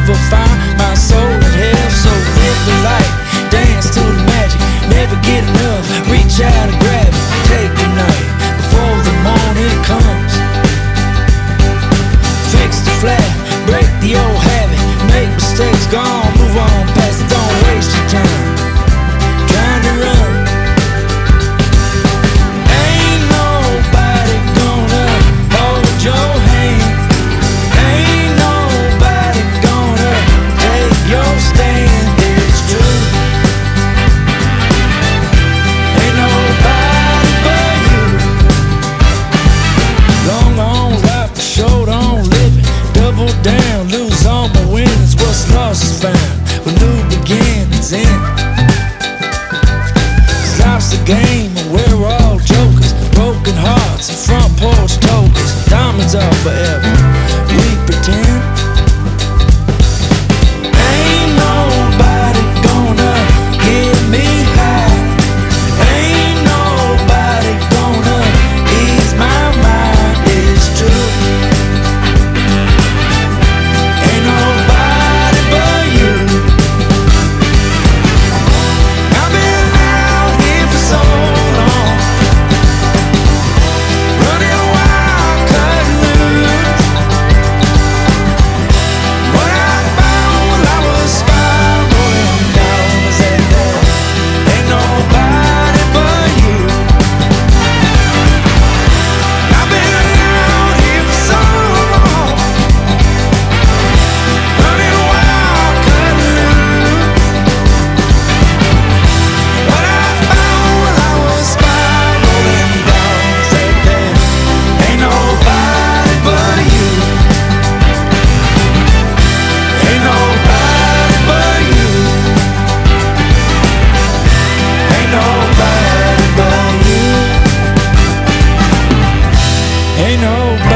never find my soul in hell. So live the light, dance to the magic, never get enough, reach out and grab it. Take the night before the morning comes. Fix the flat, break the old habit, make mistakes, gone, move on past it. Don't waste your time trying to run. Ain't nobody gonna hold your hand. Ain't nobody gonna take your stand. It's true. Ain't nobody but you. Long on life, short on living. Double down, lose all my winnings. What's lost is found when new beginnings end. Life's a game and we're all jokers, broken hearts and front porch tokens. Diamonds are forever, we pretend. Ain't nobody gonna get me high. Ain't nobody gonna ease my mind. It's true. Ain't nobody but you. I've been out here for so long, running wild, cutting loose. What I found while I was spiraling down was that there ain't nobody but you. I've been out here for so long, running wild, cutting loose. What I found while I was spiraling down was that there ain't nobody but you. Ain't nobody but you. Ain't nobody but you. Ain't nobody.